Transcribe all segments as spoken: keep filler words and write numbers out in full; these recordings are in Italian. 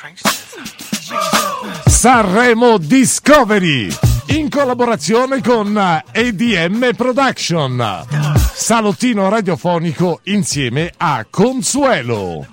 Sanremo Discovery in collaborazione con A D M Production, salottino radiofonico insieme a Consuelo.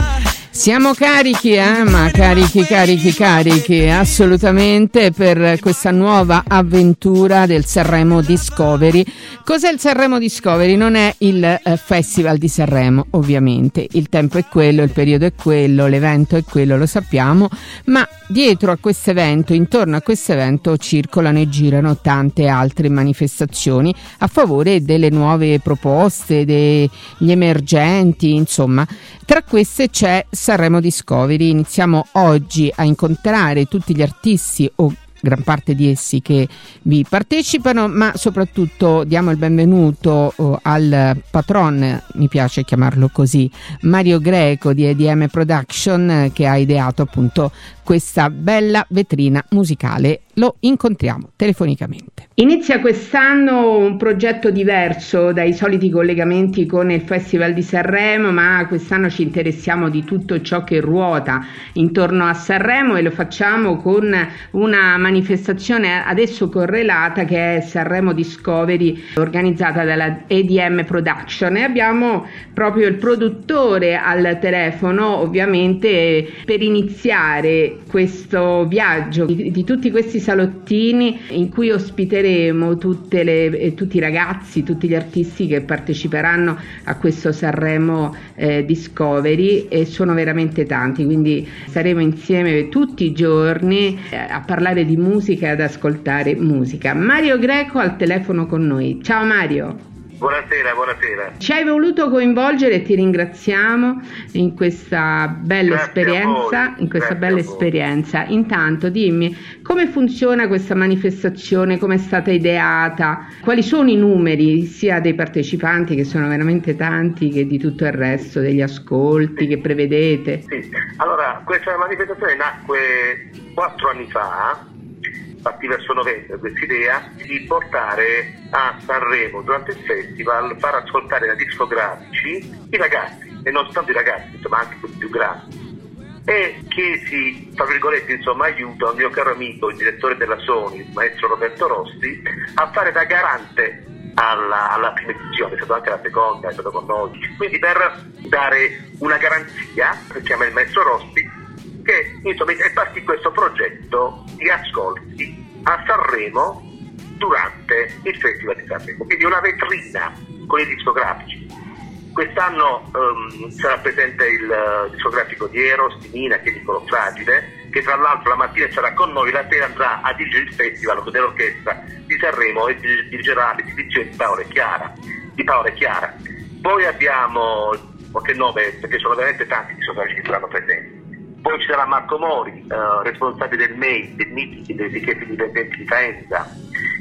Siamo carichi, eh? ma carichi, carichi, carichi, assolutamente, per questa nuova avventura del Sanremo Discovery. Cos'è il Sanremo Discovery? Non è il eh, Festival di Sanremo, ovviamente. Il tempo è quello, il periodo è quello, l'evento è quello, lo sappiamo, ma dietro a questo evento, intorno a questo evento, circolano e girano tante altre manifestazioni a favore delle nuove proposte, degli emergenti, insomma. Tra queste c'è Sanremo Discovery. Iniziamo oggi a incontrare tutti gli artisti o gran parte di essi che vi partecipano, ma soprattutto diamo il benvenuto oh, al patron, mi piace chiamarlo così, Mario Greco di A D M Production, che ha ideato appunto questa bella vetrina musicale. Lo incontriamo telefonicamente. Inizia quest'anno un progetto diverso dai soliti collegamenti con il Festival di Sanremo, ma quest'anno ci interessiamo di tutto ciò che ruota intorno a Sanremo e lo facciamo con una manifestazione adesso correlata che è Sanremo Discovery, organizzata dalla A D M Production, e abbiamo proprio il produttore al telefono, ovviamente, per iniziare questo viaggio di, di tutti questi salottini in cui ospiteremo tutte le, tutti i ragazzi, tutti gli artisti che parteciperanno a questo Sanremo eh, Discovery, e sono veramente tanti, quindi saremo insieme tutti i giorni eh, a parlare di musica e ad ascoltare musica. Mario Greco al telefono con noi. Ciao Mario. Buonasera, buonasera. Ci hai voluto coinvolgere e ti ringraziamo in questa bella Grazie esperienza, in questa Grazie bella esperienza. Intanto dimmi, come funziona questa manifestazione, come è stata ideata, quali sono i numeri sia dei partecipanti, che sono veramente tanti, che di tutto il resto, degli ascolti che prevedete? Sì, allora questa manifestazione nacque quattro anni fa, fatti verso novembre, questa idea di portare a Sanremo durante il festival, far ascoltare da discografici i ragazzi, e non soltanto i ragazzi, ma anche quelli più grandi, e che si, tra virgolette, insomma, aiuta il mio caro amico, il direttore della Sony, il maestro Roberto Rossi, a fare da garante alla, alla prima edizione, è stato anche la seconda, è stato con noi, quindi per dare una garanzia, si chiama il maestro Rossi, che insomma è partito questo progetto di ascolti a Sanremo durante il Festival di Sanremo, quindi una vetrina con i discografici. Quest'anno um, sarà presente il uh, discografico di Eros, di Mina, che è Niccolò Fragile, che tra l'altro la mattina sarà con noi, la sera andrà a dirigere il festival dell'orchestra di Sanremo e dirigerà l'esibizione di Paola e Chiara, di Paola e Chiara. Poi abbiamo qualche nome, perché sono veramente tanti discografici che saranno presenti. Poi ci sarà Marco Mori, uh, responsabile del M E I, del M I T, delle etichette indipendenti di Faenza,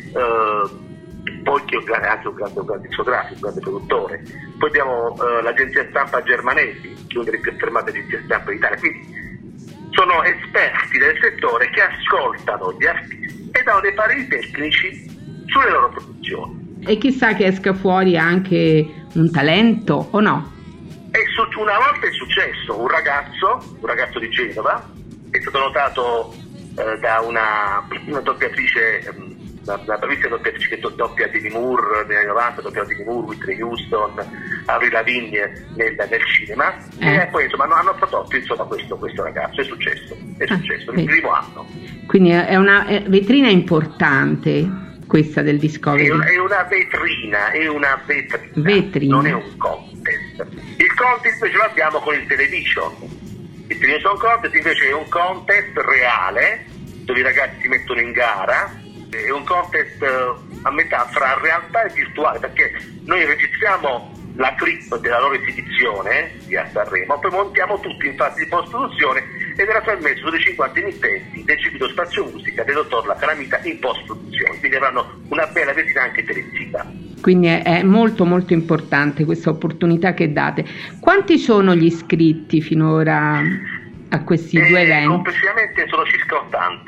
uh, poi che è anche un grande, un grande discografico, un grande produttore. Poi abbiamo uh, l'agenzia stampa Germanesi, che è una delle più affermate agenzie stampa d'Italia. Quindi sono esperti del settore che ascoltano gli artisti e danno dei pareri tecnici sulle loro produzioni. E chissà che esca fuori anche un talento o no? E su, una volta è successo, un ragazzo, un ragazzo di Genova, è stato notato eh, da una, una doppiatrice, eh, una, una bravissima doppiatrice che doppia Demi Moore negli anni novanta, doppia Demi Moore, Whitney Houston, Avril Lavigne nel, nel cinema, eh. e poi insomma hanno prodotto insomma questo, questo ragazzo, è successo, è successo, ah, nel primo anno. Quindi è una è vetrina importante questa del Discovery. È una, è una vetrina, è una vetrina, vetrina, non è un contest. Il contest invece lo abbiamo con il Television. Il Television Contest invece è un contest reale, dove i ragazzi si mettono in gara, è un contest a metà fra realtà e virtuale, perché noi registriamo la clip della loro esibizione di a Sanremo, poi montiamo tutto in fase di post-produzione ed era trasmesso sulle cinquanta emittenti del circuito Spazio Musica del dottor La Calamita in post-produzione, quindi avranno una bella vetrina anche televisiva. Quindi è, è molto molto importante questa opportunità che date. Quanti sono gli iscritti finora a questi eh, due eventi? Complessivamente sono circa ottanta.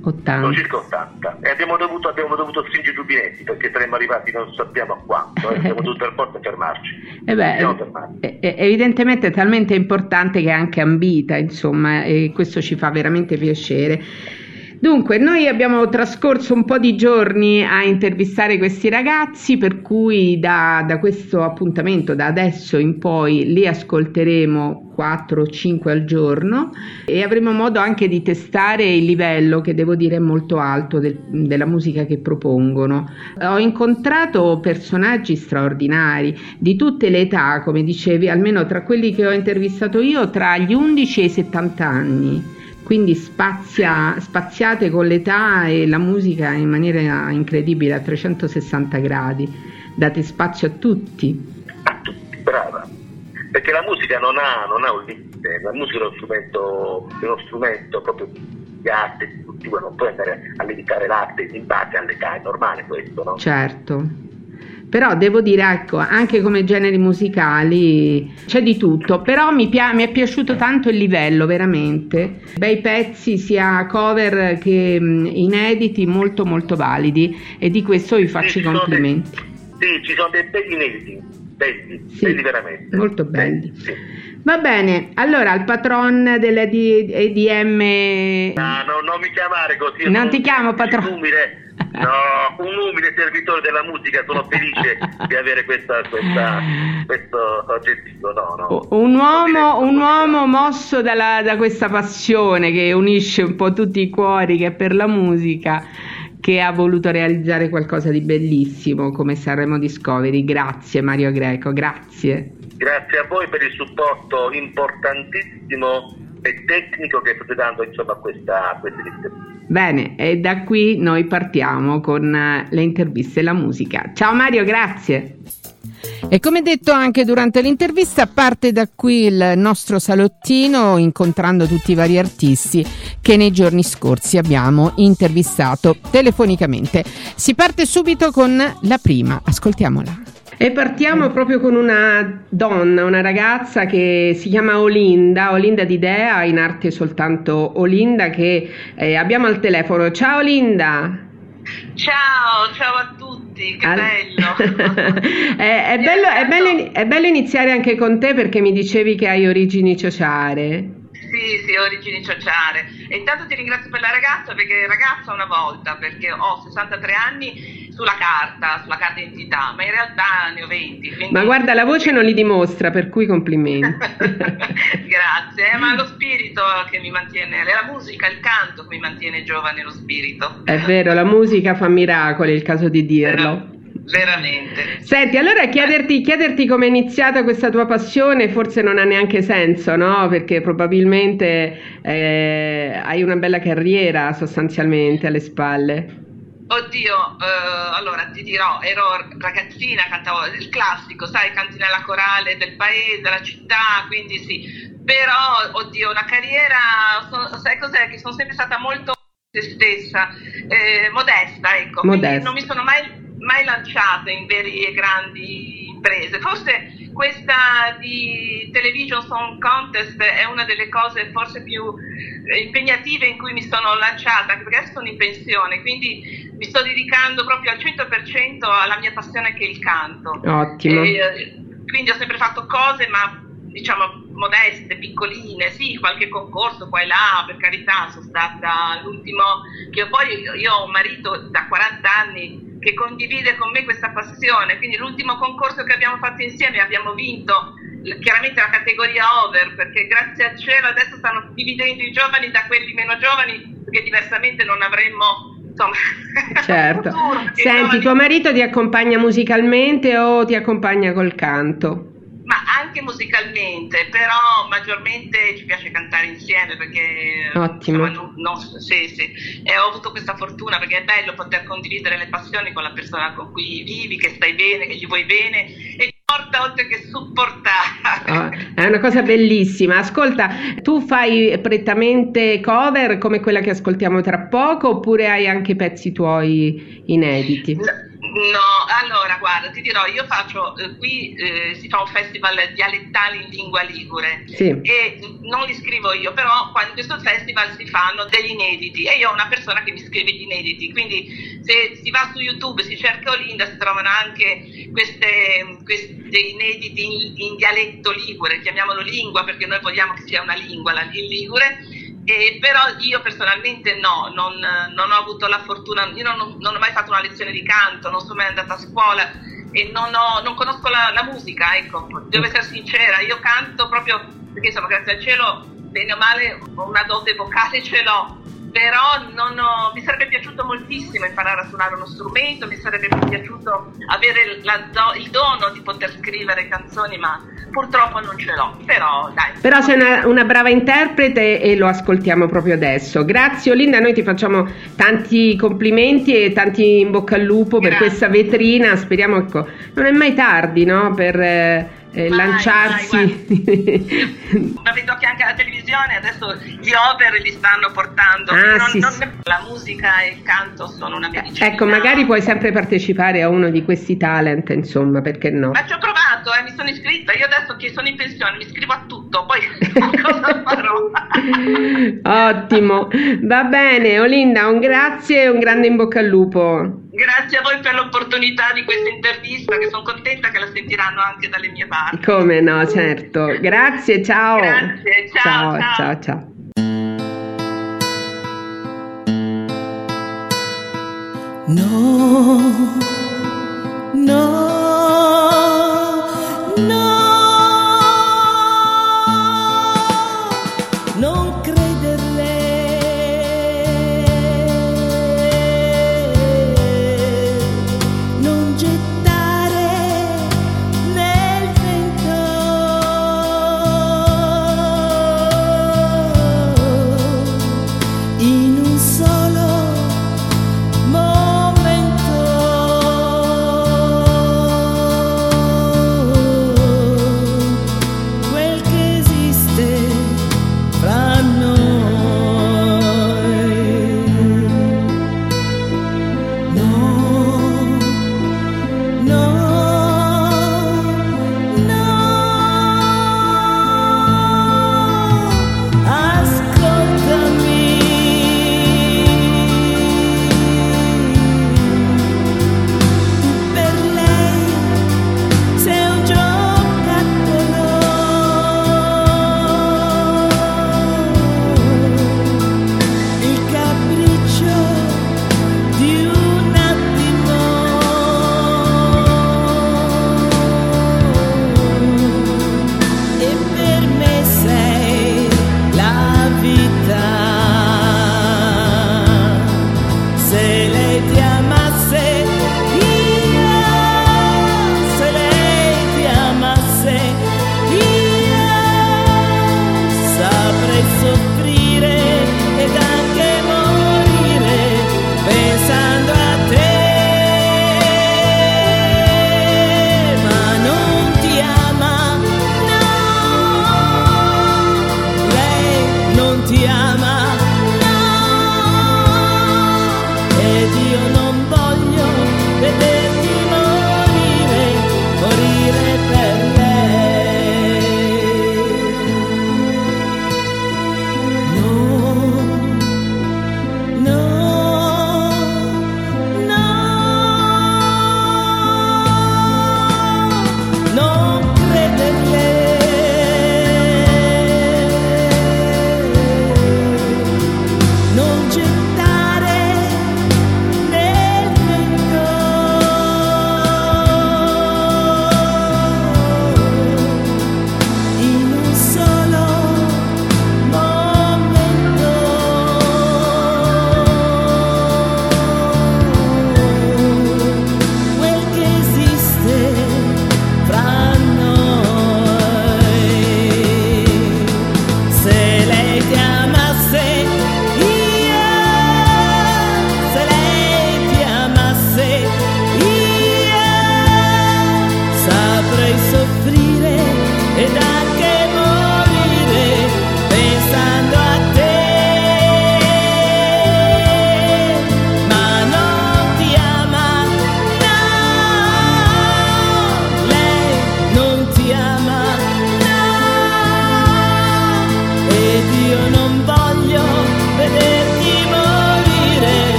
ottanta. Sono circa ottanta. E abbiamo dovuto, abbiamo dovuto stringere i rubinetti perché saremmo arrivati non sappiamo a quanto. Eh. Abbiamo dovuto per forza fermarci. Eh beh, eh, eh, evidentemente è talmente importante che è anche ambita, insomma, e questo ci fa veramente piacere. Dunque, noi abbiamo trascorso un po' di giorni a intervistare questi ragazzi, per cui da, da questo appuntamento, da adesso in poi, li ascolteremo quattro o cinque al giorno e avremo modo anche di testare il livello, che devo dire è molto alto, del, della musica che propongono. Ho incontrato personaggi straordinari di tutte le età, come dicevi, almeno tra quelli che ho intervistato io, tra gli undici e i settanta anni. Quindi spazia, spaziate con l'età e la musica in maniera incredibile, a trecentosessanta gradi. Date spazio a tutti. A tutti, brava. Perché la musica non ha, non ha un limite, la musica è uno strumento, è uno strumento proprio di arte, di cultura, non puoi andare a limitare l'arte in base all'età, è normale questo, no? Certo. Però devo dire, ecco, anche come generi musicali c'è di tutto, però mi, pia- mi è piaciuto tanto il livello, veramente. Bei pezzi, sia cover che mh, inediti, molto molto validi, e di questo vi faccio i complimenti. Dei, sì, ci sono dei belli inediti, belli, sì, belli veramente. Molto belli. Sì, sì. Va bene, allora il patron dell'E D M... No, no, non mi chiamare così. Non ti chiamo patron. No, un umile servitore della musica, sono felice di avere questa, questa, questo aggettivo. No, no. Un uomo, un uomo mosso dalla, da questa passione che unisce un po' tutti i cuori, che è per la musica, che ha voluto realizzare qualcosa di bellissimo come Sanremo Discovery. Grazie Mario Greco, grazie. Grazie a voi per il supporto importantissimo e tecnico che state dando, insomma, a questa, a questa iniziativa. Bene, e da qui noi partiamo con le interviste e la musica. Ciao Mario, grazie. E come detto anche durante l'intervista, parte da qui il nostro salottino, incontrando tutti i vari artisti che nei giorni scorsi abbiamo intervistato telefonicamente. Si parte subito con la prima, ascoltiamola. E partiamo proprio con una donna, una ragazza che si chiama Olinda, Olinda di Dea, in arte soltanto Olinda, che eh, abbiamo al telefono. Ciao Olinda! Ciao, ciao a tutti, che All... bello! è, è, bello è, bello, è bello iniziare anche con te, perché mi dicevi che hai origini ciociare. Sì, sì, ho origini ciociare. E intanto ti ringrazio per la ragazza, perché ragazza una volta, perché ho sessantatre anni sulla carta, sulla carta d'identità, ma in realtà ne ho venti. Quindi... Ma guarda, la voce non li dimostra, per cui complimenti. Grazie, ma è lo spirito che mi mantiene, è la musica, il canto che mi mantiene giovane, lo spirito. È vero, la musica fa miracoli, è il caso di dirlo. Veramente. Senti, allora chiederti, chiederti come è iniziata questa tua passione forse non ha neanche senso, no? Perché probabilmente eh, hai una bella carriera sostanzialmente alle spalle. Oddio, eh, allora ti dirò, ero ragazzina, cantavo il classico, sai, canti nella corale del paese, della città, quindi sì. Però, oddio, una carriera, so, sai cos'è? Che sono sempre stata molto se stessa, eh, modesta, ecco. Modesta. Quindi non mi sono mai... mai lanciate in veri e grandi imprese. Forse questa di Television Song Contest è una delle cose forse più impegnative in cui mi sono lanciata, perché adesso sono in pensione, quindi mi sto dedicando proprio al cento per cento alla mia passione, che è il canto. Ottimo. E, quindi ho sempre fatto cose, ma diciamo modeste, piccoline, sì, qualche concorso qua e là, per carità, sono stata l'ultimo, che poi io ho un marito da quaranta anni che condivide con me questa passione, quindi l'ultimo concorso che abbiamo fatto insieme abbiamo vinto chiaramente la categoria over, perché grazie al cielo adesso stanno dividendo i giovani da quelli meno giovani, perché diversamente non avremmo, insomma, certo. futuro, Senti, giovani... tuo marito ti accompagna musicalmente o ti accompagna col canto? Ma anche musicalmente, però maggiormente ci piace cantare insieme, perché ottimo. Insomma, no, no, sì, sì. E ho avuto questa fortuna, perché è bello poter condividere le passioni con la persona con cui vivi, che stai bene, che gli vuoi bene, e ti porta oltre che supportare. Oh, è una cosa bellissima. Ascolta, tu fai prettamente cover come quella che ascoltiamo tra poco, oppure hai anche pezzi tuoi inediti? No. No, allora guarda, ti dirò, io faccio, eh, qui eh, si fa un festival dialettali in lingua ligure, sì. E non li scrivo io, però quando in questo festival si fanno degli inediti e io ho una persona che mi scrive gli inediti, quindi se si va su YouTube, si cerca Olinda, si trovano anche queste, questi inediti in, in dialetto ligure, chiamiamolo lingua perché noi vogliamo che sia una lingua, la, il ligure. Eh, però io personalmente no, non, non ho avuto la fortuna, io non, non ho mai fatto una lezione di canto, non sono mai andata a scuola e non, ho, non conosco la, la musica, ecco, devo essere sincera, io canto proprio perché insomma grazie al cielo, bene o male, una dote vocale ce l'ho, però non ho, mi sarebbe piaciuto moltissimo imparare a suonare uno strumento, mi sarebbe piaciuto avere la, il dono di poter scrivere canzoni, ma purtroppo non ce l'ho, però dai. Però sei una, una brava interprete e lo ascoltiamo proprio adesso. Grazie Olinda, noi ti facciamo tanti complimenti e tanti in bocca al lupo. Grazie. Per questa vetrina, speriamo, ecco, non è mai tardi, no? Per eh, eh, vai, lanciarsi. Ma vedo che anche alla televisione adesso gli over li stanno portando. Ah, non, sì, non, sì. La musica e il canto sono una medicina. Ecco, magari puoi sempre partecipare a uno di questi talent, insomma, perché no? Ma ci ho provato, eh, mi sono iscritta, io adesso che sono in pensione mi iscrivo a tutto, poi cosa farò? Ottimo, va bene Olinda, un grazie e un grande in bocca al lupo. Grazie a voi per l'opportunità di questa intervista, che sono contenta che la sentiranno anche dalle mie parti. Come no, certo. Grazie, ciao. Grazie, ciao, ciao, ciao, ciao. No, no, no, non crederle, non gettare nel vento in un solo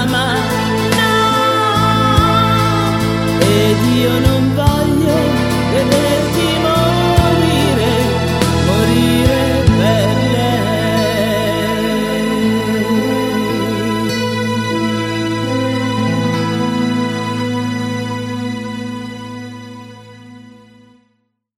ama, no, ed io non